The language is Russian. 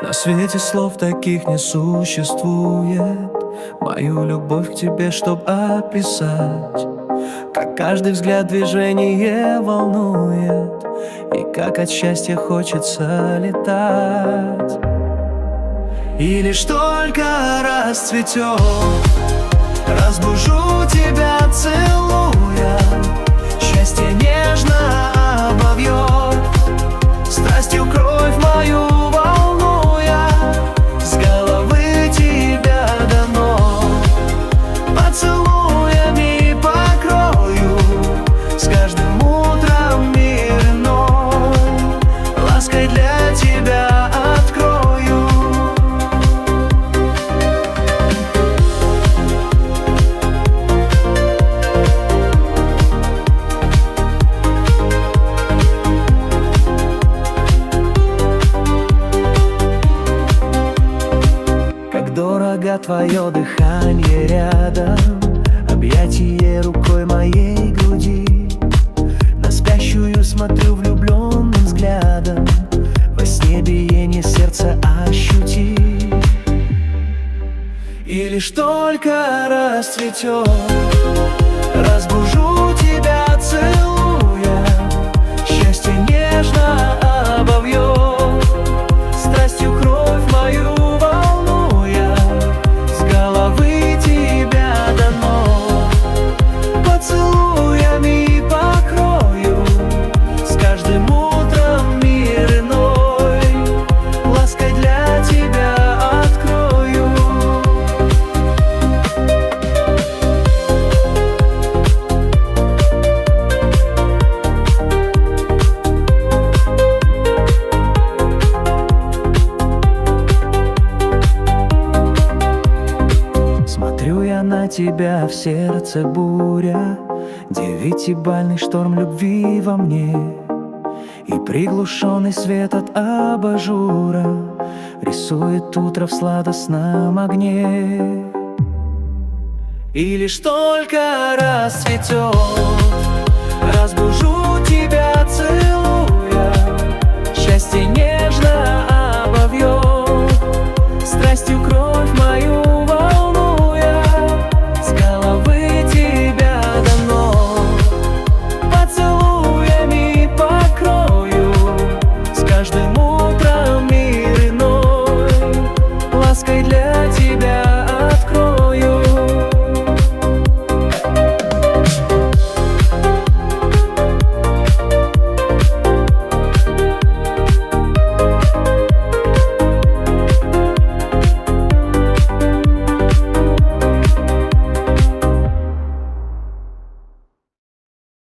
На свете слов таких не существует. Мою любовь к тебе, чтоб описать, как каждый взгляд, движение волнует, и как от счастья хочется летать. И лишь только расцветет, разбужу тебя, целуя. Счастье нежно обовьет, страстью кровь мою волнуя. С головы тебя до ног поцелуями покрою. С каждым утром мир иной лаской для тебя открою. Дорого твое дыхание рядом, объятие рукой моей груди. На спящую смотрю влюбленным взглядом, во сне биение сердца ощути. И лишь только расцветет, разбужу тебя, целуя. Счастье нежно обовьет, страстью кровь мою волнуя. С головы тебя до ног поцелуями покрою. С каждым утром мир иной лаской для тебя открою. Смотрю я на тебя, в сердце буря, девятибальный шторм любви во мне. И приглушенный свет от абажура рисует утро в сладостном огне. И лишь только расцветет, разбужу тебя, целуя. Счастье не